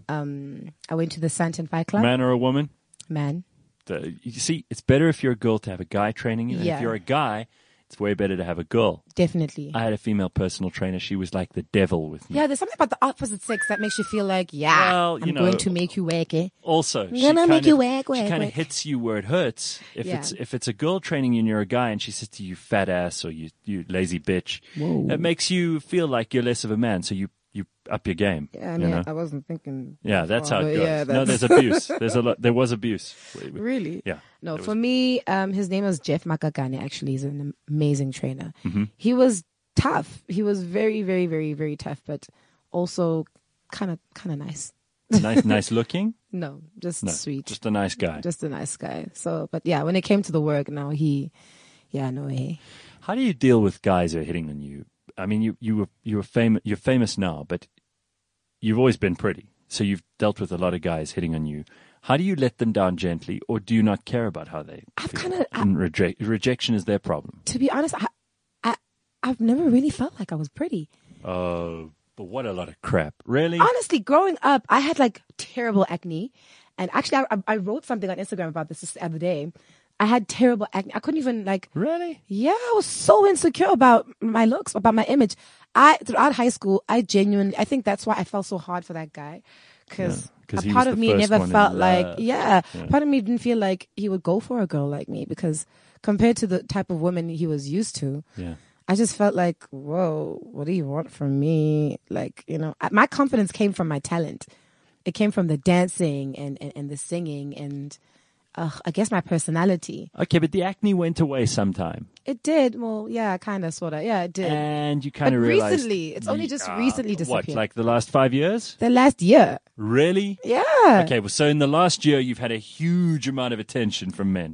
C: Um, I went to the Santon Fight Club.
B: Man or a woman?
C: Man.
B: The, you see, it's better if you're a girl to have a guy training you. And
C: Yeah.
B: if you're a guy, it's way better to have a girl.
C: Definitely.
B: I had a female personal trainer. She was like the devil with me.
C: Yeah, there's something about the opposite sex that makes you feel like, yeah,
B: Well, you
C: I'm
B: know,
C: going to make you work it.
B: Also, she
C: gonna
B: kind
C: make
B: of,
C: you work,
B: she
C: work,
B: kind of
C: work.
B: hits you where it hurts. If
C: Yeah.
B: it's if it's a girl training you and you're a guy and she says to you, fat ass, or you, you lazy bitch,
C: Whoa.
B: it makes you feel like you're less of a man. So you, you up your game.
C: Yeah, I
B: you
C: mean,
B: know?
C: I wasn't thinking.
B: Yeah, that's
C: far,
B: how it
C: but
B: goes.
C: yeah,
B: no,
C: that's-
B: there's abuse. There's a lot. There was abuse.
C: Really?
B: Yeah.
C: No,
B: there
C: for
B: was-
C: me, um, his name was Jeff Makagane. Actually, he's an amazing trainer.
B: Mm-hmm.
C: He was tough. He was very, very, very, very tough, but also kind of, kind of nice.
B: nice, nice looking.
C: No, just
B: No,
C: sweet,
B: just a nice guy.
C: just a nice guy. So, but yeah, when it came to the work, now he, yeah, no way.
B: How do you deal with guys who are hitting on you? I mean, you you were you were famous. You're famous now, but you've always been pretty. So you've dealt with a lot of guys hitting on you. How do you let them down gently, or do you not care about how they
C: I've
B: feel?
C: kinda- I-
B: And reject, rejection is their problem.
C: To be honest, I, I, I've never really felt like I was pretty.
B: Oh, but what a lot of crap! Really?
C: Honestly, growing up, I had like terrible acne. And actually, I, I wrote something on Instagram about this the other day. I had terrible acne. I couldn't even like,
B: Really?
C: yeah, I was so insecure about my looks, about my image. I, throughout high school, I genuinely, I think that's why I fell so hard for that guy. Cause
B: Yeah, 'cause
C: a
B: he
C: part
B: was
C: of
B: the
C: me
B: first
C: never
B: one in
C: felt like,
B: love.
C: yeah,
B: Yeah.
C: part of me didn't feel like he would go for a girl like me because compared to the type of woman he was used to,
B: Yeah.
C: I just felt like, whoa, what do you want from me? Like, you know, I- my confidence came from my talent. It came from the dancing and, and, and the singing and, uh, I guess my personality.
B: Okay, but the acne went away sometime,
C: It did. Well, yeah, kind of, sort of. Yeah, it did.
B: and you
C: but
B: kind of realized
C: recently, it's only just
B: Ah,
C: recently
B: What,
C: disappeared.
B: like the last five years?
C: the last year.
B: Really?
C: Yeah.
B: Okay, well, so in the last year, you've had a huge amount of attention from men,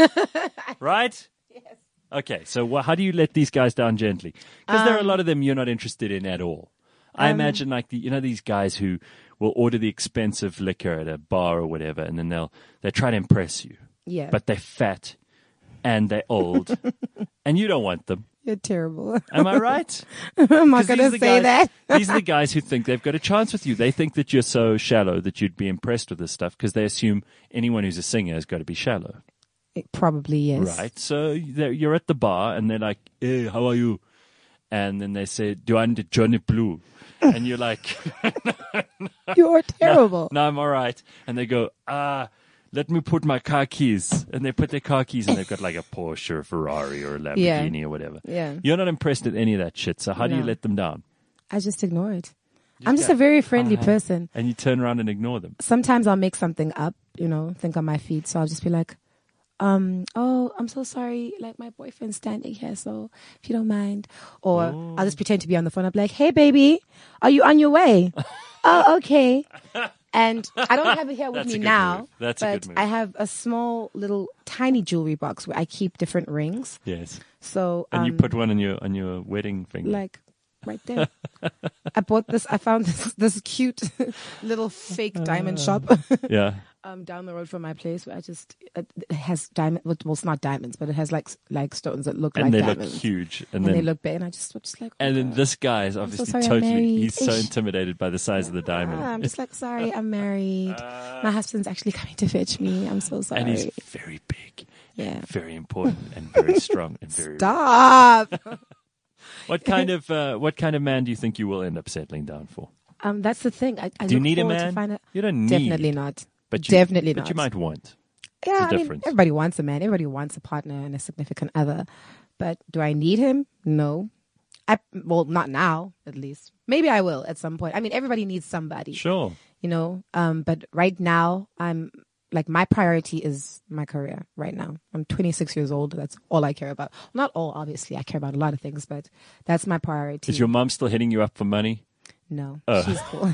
B: right? Yes. Okay, so wha how do you let these guys down gently? Because there are a lot of them you're not interested in at all. I
C: Um,
B: imagine, like the, you know, these guys who will order the expensive liquor at a bar or whatever, and then they'll they try to impress you,
C: Yeah.
B: but they're fat and they're old, and you don't want them.
C: You're terrible.
B: Am I right?
C: I'm not
B: 'Cause
C: going to
B: these are the
C: say
B: guys-
C: that.
B: These are the guys who think they've got a chance with you. They think that you're so shallow that you'd be impressed with this stuff because they assume anyone who's a singer has got to be shallow.
C: It probably yes.
B: Right. So they're- you're at the bar and they're like, hey, how are you? And then they say, do I need Johnny Blue? And you're like,
C: You're terrible.
B: no, I'm all right. And they go, ah, let me put my car keys. And they put their car keys and they've got like a Porsche or a Ferrari or a Lamborghini or whatever.
C: Yeah.
B: You're not impressed with any of that shit. So how do you
C: No.
B: let them down?
C: I just ignore it. I'm just
B: go,
C: a very friendly
B: "Hi."
C: person.
B: And you turn around and ignore them.
C: Sometimes I'll make something up, you know, think on my feet. So I'll just be like, um, oh, I'm so sorry. Like my boyfriend's standing here. So if you don't mind, or I'll just pretend to be on the phone. I'll be like, hey baby, are you on your way? Oh, okay. And I don't have it here with
B: That's a
C: me
B: good
C: now,
B: move. That's a
C: but
B: good move.
C: I have a small little tiny jewelry box where I keep different rings.
B: Yes.
C: So,
B: And
C: um,
B: you put one on your on your wedding finger.
C: like right there. I bought this. I found this this cute little fake diamond shop
B: yeah.
C: um down the road from my place where I just it it has diamond. Well, it's not diamonds, but it has like like stones that look
B: And
C: like
B: they
C: diamonds.
B: look huge. And,
C: And
B: then
C: they look big, and I just, just like.
B: and
C: oh,
B: then
C: God.
B: this guy is
C: so
B: obviously
C: sorry, I'm
B: totally
C: married.
B: he's so
C: Ish.
B: intimidated by the size of the diamond.
C: Ah, I'm just like, sorry, I'm married. My husband's actually coming to fetch me. I'm so sorry.
B: And he's very big.
C: Yeah.
B: Very important and very strong and very
C: Stop.
B: What kind of uh, what kind of man do you think you will end up settling down for?
C: um, that's the thing. I, I
B: Do you
C: look
B: need a
C: forward
B: man?
C: To find out.
B: You don't need.
C: Definitely not.
B: But you,
C: Definitely
B: but
C: not.
B: you might want.
C: Yeah,
B: the
C: I mean,
B: difference.
C: everybody wants a man. Everybody wants a partner and a significant other. But do I need him? No. I well, not now, at least. Maybe I will at some point. I mean, everybody needs somebody.
B: Sure.
C: You know. Um, but right now, I'm like my priority is my career. Right now, I'm twenty-six years old. That's all I care about. Not all, obviously. I care about a lot of things, but that's my priority.
B: Is your mom still hitting you up for money?
C: No,
B: Oh.
C: she's cool.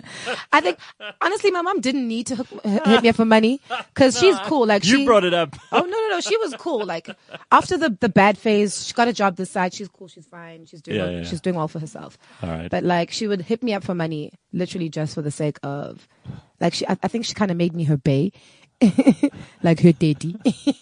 C: I think honestly, my mom didn't need to hook, hit me up for money because she's cool. Like
B: You
C: she
B: brought it up.
C: Oh no, no, no! She was cool. Like after the the bad phase, she got a job this side. She's cool. She's fine. She's doing
B: Yeah,
C: well,
B: yeah.
C: she's doing well for herself.
B: All right.
C: But like she would hit me up for money, literally just for the sake of, like she. I, I think she kind of made me her bae, like her daddy.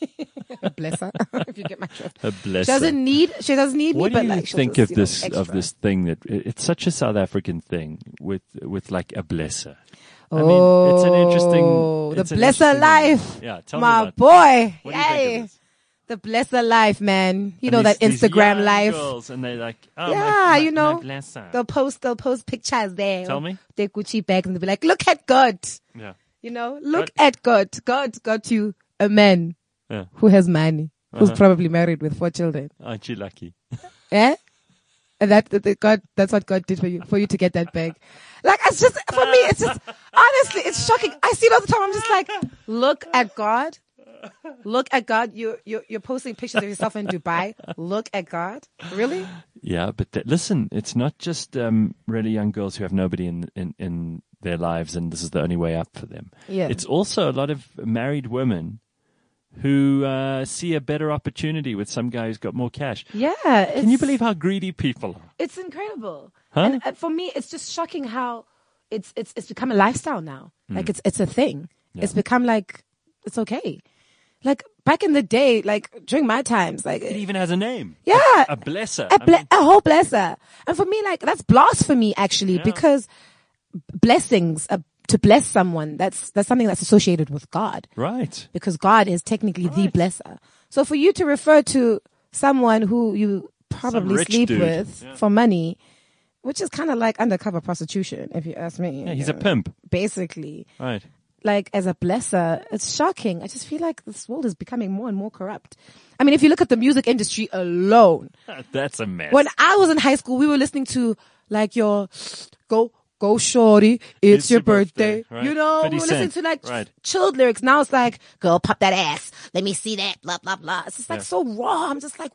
C: Bless her. If you get my drift.
B: A
C: She
B: blessing.
C: doesn't need. She doesn't need
B: What
C: me.
B: do
C: but
B: you
C: like she'll
B: think
C: just,
B: of
C: you know,
B: this of
C: extra.
B: this thing that it- it's such a South African thing with with like a blesser? I
C: Oh,
B: mean, it's an interesting.
C: the
B: it's an
C: blesser
B: interesting-
C: life.
B: Yeah, tell me
C: My
B: about
C: boy.
B: What do you think of
C: Yay.
B: this?
C: The blesser life, man. You
B: And
C: know
B: these-
C: that
B: these
C: Instagram
B: young
C: life.
B: girls, and they like, oh,
C: Yeah,
B: my, my,
C: you know,
B: my blesser.
C: They'll post, they'll post pictures there.
B: Tell me.
C: Their Gucci bags, and they'll be like, "Look at God."
B: Yeah,
C: You know, look
B: God-
C: at God. God got you a man
B: yeah.
C: who has money, who's
B: Uh-huh.
C: probably married with four children.
B: Aren't you lucky?
C: Yeah. And that, that, that God, that's what God did for you, for you to get that bag. Like, it's just, for me, it's just, honestly, it's shocking. I see it all the time. I'm just like, look at God. Look at God. You, you, you're posting pictures of yourself in Dubai. Look at God. Really?
B: Yeah, but th- listen, it's not just um, really young girls who have nobody in, in in their lives, and this is the only way up for them.
C: Yeah.
B: It's also a lot of married women who uh, see a better opportunity with some guy who's got more cash.
C: Yeah.
B: Can you believe how greedy people are?
C: It's incredible.
B: Huh?
C: And, and for me, it's just shocking how it's it's it's become a lifestyle now. Like it's it's a thing.
B: Yeah.
C: It's become like it's okay. Like back in the day, like during my times, like
B: It even has a name.
C: yeah,
B: A blesser.
C: a,
B: I
C: ble-
B: mean,
C: a whole blesser. And for me, like that's blasphemy actually,
B: Yeah.
C: because blessings uh, to bless someone that's that's something that's associated with God,
B: right.
C: because God is technically the blesser. So for you to refer to someone who you probably
B: rich
C: sleep
B: dude.
C: with
B: Yeah.
C: for money, which is kind of like undercover prostitution, if you ask me.
B: Yeah, he's
C: you
B: a
C: know,
B: pimp.
C: basically.
B: Right.
C: Like as a blesser, it's shocking. I just feel like this world is becoming more and more corrupt. I mean, if you look at the music industry alone,
B: That's a mess.
C: when I was in high school, we were listening to like your go go shorty, it's,
B: It's
C: your,
B: your birthday,
C: birthday.
B: right.
C: You know, we
B: fifty
C: were listening
B: Cent,
C: to like
B: right.
C: chilled lyrics. Now it's like, girl, pop that ass. Let me see that. Blah blah blah. It's just like
B: Yeah.
C: so raw. I'm just like,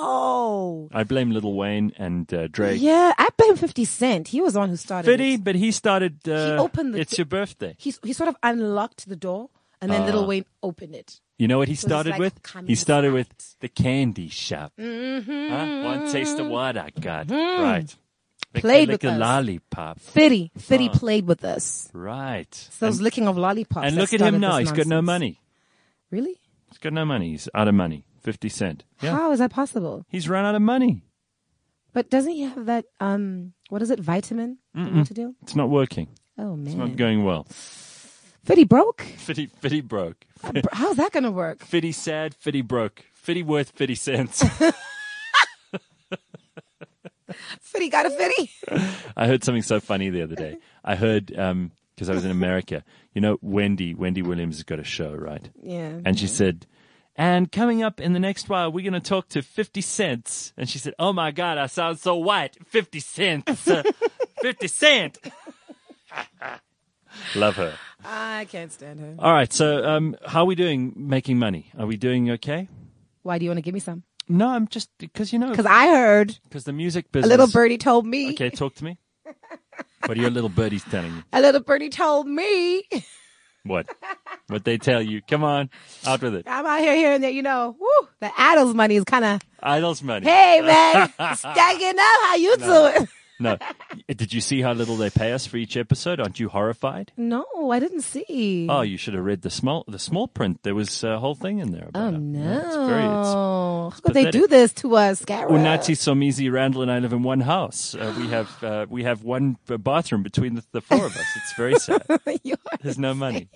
C: whoa.
B: I blame Lil Wayne and uh, Drake.
C: Yeah, I blame fifty Cent. He was the one who started
B: Fitty,
C: it.
B: but he started. Uh,
C: opened the
B: It's
C: d-
B: your birthday.
C: He he sort of unlocked the door, and then
B: Ah.
C: Lil Wayne opened it.
B: You know what he
C: it's
B: started
C: like,
B: with?
C: come
B: He started
C: inside.
B: with the candy shop.
C: Mm-hmm.
B: Huh? One taste of what I got. Right. Lick
C: Played
B: a, lick
C: with
B: a
C: us.
B: lollipop.
C: Fitty, Fitty
B: Ah.
C: played with us.
B: Right.
C: So those licking of lollipops.
B: And
C: that
B: look at him
C: started
B: now.
C: this
B: He's got no
C: nonsense.
B: money.
C: Really?
B: He's got no money. He's out of money. fifty Cent. Yeah.
C: How is that possible?
B: He's run out of money.
C: But doesn't he have that, um, what is it, vitamin? The water deal?
B: It's not working.
C: Oh, man.
B: It's not going well.
C: Fitty broke?
B: Fitty, Fitty broke.
C: Uh, br- How's that going to work?
B: Fitty sad, Fitty broke. Fitty worth fifty cents.
C: Fitty got a fitty?
B: I heard something so funny the other day. I heard, um, because I was in America, you know, Wendy, Wendy Williams has got a show, right?
C: Yeah.
B: And she said, and coming up in the next while, we're going to talk to fifty cents. And she said, oh my God, I sound so white. fifty cents. Uh, fifty cent. Love her.
C: I can't stand her.
B: All right. So, um, how are we doing making money? Are we doing okay?
C: Why do you want to give me some?
B: No, I'm just, because, you know,
C: Because I heard
B: because the music
C: a
B: business.
C: little birdie told me.
B: Okay, talk to me. What are your little birdies telling you?
C: A little birdie told me.
B: What? What they tell you? Come on, out with it.
C: I'm out here hearing that, you know, woo, the Idols money is kind of,
B: Idols money.
C: hey, man, stacking up. How you
B: No.
C: doing?
B: No. Did you see how little they pay us for each episode? Aren't you horrified?
C: No, I didn't see.
B: Oh, you should have read the small the small print. There was a whole thing in there about
C: Oh,
B: it.
C: no.
B: Yeah, it's very, it's,
C: How could they
B: pathetic.
C: do this to us, Garrett?
B: Unati, Somizi, Randall, and I live in one house. Uh, we have uh, we have one uh, bathroom between the, the four of us. It's very sad.
C: You're
B: There's no money.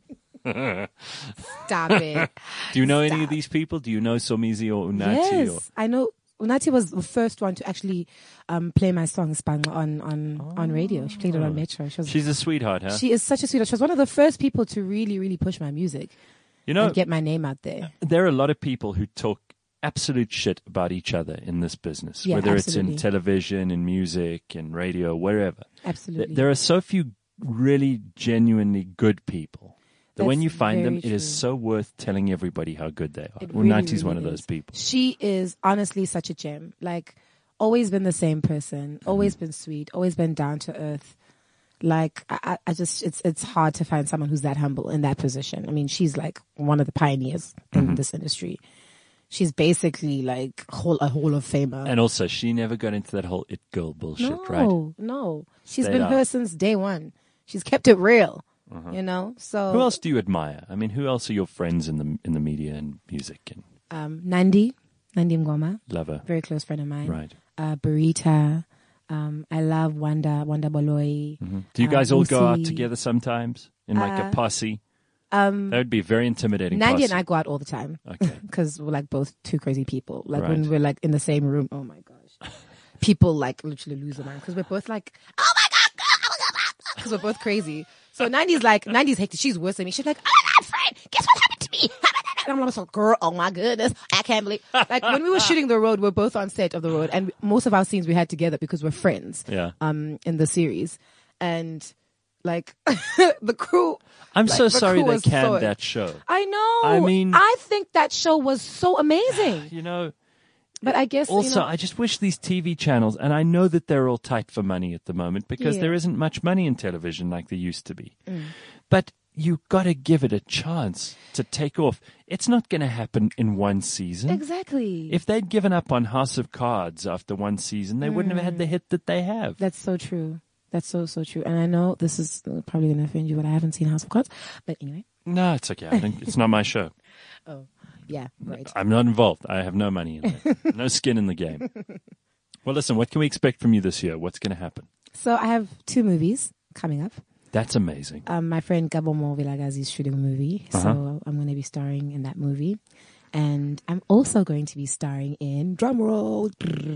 C: Stop it.
B: Do you know any of these people? Do you know Somizi or Unati? Or?
C: Yes, I know. Unati was the first one to actually um, play my song Spangla on on on radio. She played it on Metro. She was,
B: She's a sweetheart, huh?
C: she is such a sweetheart. She was one of the first people to really, really push my music
B: You know,
C: and get my name out there.
B: there are a lot of people who talk absolute shit about each other in this business,
C: Yeah,
B: whether
C: absolutely.
B: it's in television, in music, in radio, wherever. Th-
C: Absolutely.
B: There are so few really genuinely good people that when
C: That's
B: you find them,
C: very
B: it is
C: true.
B: so worth telling everybody how good they are.
C: It
B: Well,
C: really,
B: Nati's
C: really
B: one of those
C: is.
B: people.
C: She is honestly such a gem. Like, always been the same person. Always
B: Mm-hmm.
C: been sweet. Always been down to earth. Like, I, I I just, it's it's hard to find someone who's that humble in that position. I mean, she's like one of the pioneers in
B: Mm-hmm.
C: this industry. She's basically like whole, a Hall of Famer.
B: And also, she never got into that whole it girl bullshit,
C: no,
B: right?
C: no. She's
B: Stayed
C: been
B: out.
C: her since day one. She's kept it real. You know? So,
B: Uh-huh. Who else do you admire? I mean, who else are your friends in the in the media and music and
C: um, Nandi, Nandi Mgoma,
B: lover?
C: very close friend of mine.
B: Right.
C: Uh, Burita. Um, I love Wanda, Wanda Boloi.
B: Mm-hmm. Do you
C: uh,
B: guys all go out
C: Usi.
B: together sometimes in like a
C: Uh,
B: posse?
C: Um,
B: That would be a very intimidating.
C: Nandi
B: posse.
C: and I go out all the time
B: Okay.
C: because we're like both two crazy people. Like when
B: Right.
C: we're like in the same room, oh my gosh, people like literally lose their mind because we're both like, oh my god, because we're both crazy. So Nandi's like, Nandi's hectic. She's worse than me. She's like, oh my god, friend, guess what happened to me? And I'm like, girl, oh my goodness, I can't believe. Like when we were shooting the road, we're both on set of the road, and most of our scenes we had together because we're friends.
B: Yeah.
C: Um, in the series, and like the crew.
B: I'm
C: like,
B: so
C: the
B: sorry
C: crew
B: they
C: was
B: canned
C: so-
B: that show.
C: I know.
B: I mean-
C: I think that show was so amazing.
B: You know,
C: But I guess
B: also,
C: you know,
B: I just wish these T V channels, and I know that they're all tight for money at the moment because
C: Yeah.
B: there isn't much money in television like there used to be. But you got to give it a chance to take off. It's not going to happen in one season.
C: exactly.
B: If they'd given up on House of Cards after one season, they wouldn't have had the hit that they have.
C: That's so true. That's so so true. And I know this is probably going to offend you, but I haven't seen House of Cards. But anyway,
B: No, it's okay. I think it's not my show.
C: oh yeah, right.
B: I'm not involved. I have no money in it. No skin in the game. Well, listen, what can we expect from you this year? What's going to happen?
C: So I have two movies coming up.
B: That's amazing.
C: Um, my friend Gabomo Vilagazi is shooting a movie,
B: Uh-huh.
C: so I'm going to be starring in that movie, and I'm also going to be starring in drumroll,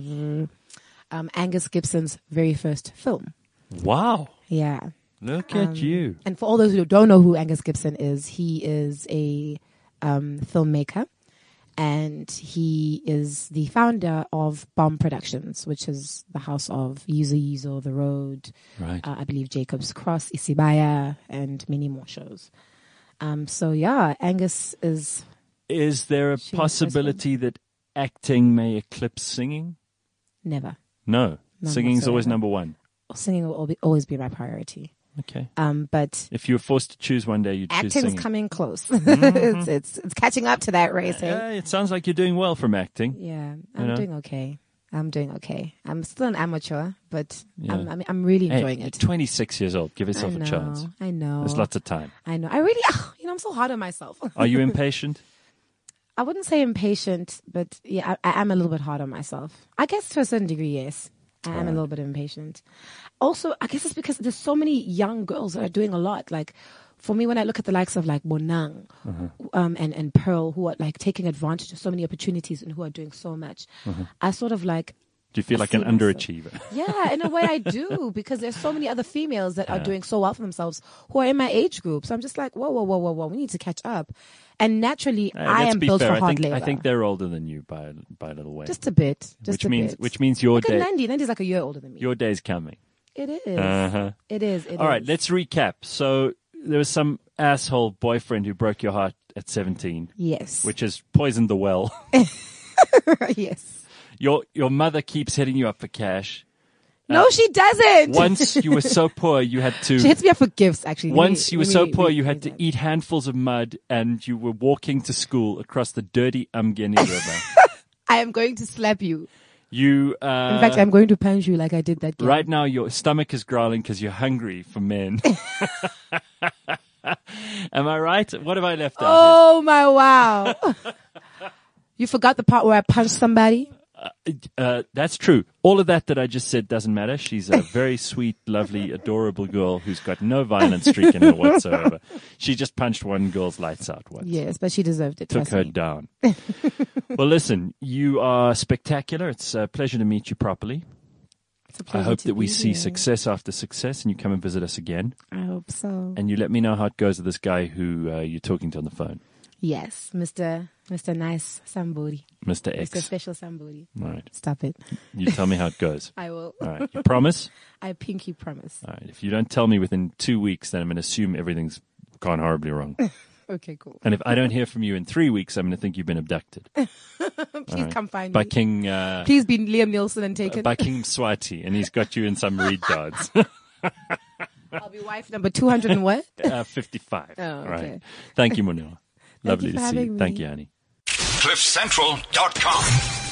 C: um, Angus Gibson's very first film.
B: Wow.
C: Yeah.
B: Look at
C: Um,
B: you.
C: And for all those who don't know who Angus Gibson is, he is a um, filmmaker, and he is the founder of Bomb Productions, which is the house of Yuzo Yuzo, The Road,
B: Right.
C: uh, I believe Jacob's Cross, Isibaya, and many more shows. Um, so yeah, Angus is
B: Is there a
C: She was
B: possibility that acting may eclipse singing?
C: never.
B: No.
C: None
B: Singing's always
C: whatsoever.
B: number one.
C: Singing will always- always be my priority.
B: Okay.
C: Um, but
B: If you were forced to choose one day, you'd choose
C: acting's
B: singing.
C: coming close. it's, it's it's catching up to that race. eh?
B: Yeah, it sounds like you're doing well from acting.
C: Yeah, I'm
B: know?
C: doing okay. I'm doing okay. I'm still an amateur, but
B: Yeah.
C: I'm, I'm I'm really
B: Hey,
C: enjoying
B: you're
C: it.
B: twenty-six years old. Give
C: I
B: yourself
C: know.
B: a chance.
C: I know.
B: There's lots of time.
C: I know. I really, ugh, you know, I'm so hard on myself.
B: Are you impatient?
C: I wouldn't say impatient, but yeah, I, I am a little bit hard on myself. I guess to a certain degree, yes. I am a little bit impatient. Also, I guess it's because there's so many young girls that are doing a lot. Like, for me, when I look at the likes of like Bonang um, and, and Pearl, who are like taking advantage of so many opportunities and who are doing so much, I sort of like,
B: Do you feel
C: I
B: like an
C: see myself.
B: underachiever?
C: yeah, in a way I do, because there's so many other females that are doing so well for themselves who are in my age group. So I'm just like, whoa, whoa, whoa, whoa, whoa, we need to catch up. And naturally,
B: Hey,
C: I
B: let's
C: am
B: be
C: built
B: fair.
C: for
B: I
C: hard
B: think,
C: labor.
B: I think they're older than you by by a little way.
C: Just a bit. Just
B: which
C: a
B: means
C: bit.
B: which means your
C: Look at
B: day
C: Nandi. Nandi's like a year older than me.
B: your day's coming.
C: It is.
B: Uh-huh.
C: It is. It
B: All right,
C: is.
B: let's recap. So there was some asshole boyfriend who broke your heart at seventeen,
C: Yes.
B: which has poisoned the well.
C: yes.
B: Your your mother keeps hitting you up for cash.
C: No, she doesn't.
B: Once you were so poor, you had to.
C: She hits me up for gifts, actually. Let
B: Once
C: me-
B: you were
C: let
B: so
C: me
B: poor, you
C: rephrase
B: had to
C: that.
B: eat handfuls of mud, and you were walking to school across the dirty Umgeni River.
C: I am going to slap you.
B: You, uh,
C: In fact, I'm going to punch you like I did that day.
B: right now, your stomach is growling because you're hungry for men. Am I right? What have I left out?
C: Oh my wow. You forgot the part where I punched somebody?
B: Here? Uh, that's true. All of that that I just said doesn't matter. She's a very sweet, lovely, adorable girl who's got no violent streak in her whatsoever. She just punched one girl's lights out once.
C: Yes, but she deserved it.
B: Took
C: trust
B: her
C: me.
B: down. Well, listen, you are spectacular. It's a pleasure to meet you properly.
C: It's a
B: I
C: pleasure
B: hope
C: to
B: that we
C: be
B: see
C: here.
B: success after success and you come and visit us again.
C: I hope so.
B: And you let me know how it goes with this guy who uh, you're talking to on the phone,
C: Yes, Mister Mister Nice Somebody.
B: Mister
C: Mister
B: X.
C: Special Somebody.
B: All right.
C: Stop it.
B: You tell me how it goes.
C: I will.
B: All right. You promise?
C: I pinky promise.
B: All right. If you don't tell me within two weeks, then I'm going to assume everything's gone horribly wrong.
C: Okay, cool.
B: And if I don't hear from you in three weeks, I'm going to think you've been abducted
C: Please come find
B: by
C: me.
B: King, uh,
C: Please be Liam Nielsen and take it.
B: by King Swati, and he's got you in some reed guards.
C: I'll be wife number two hundred and what?
B: uh, fifty-five.
C: Oh,
B: All right.
C: okay.
B: Thank you, Munira. Lovely
C: you for
B: to see you.
C: having
B: Thank
C: me.
B: you, Annie.
D: cliff central dot com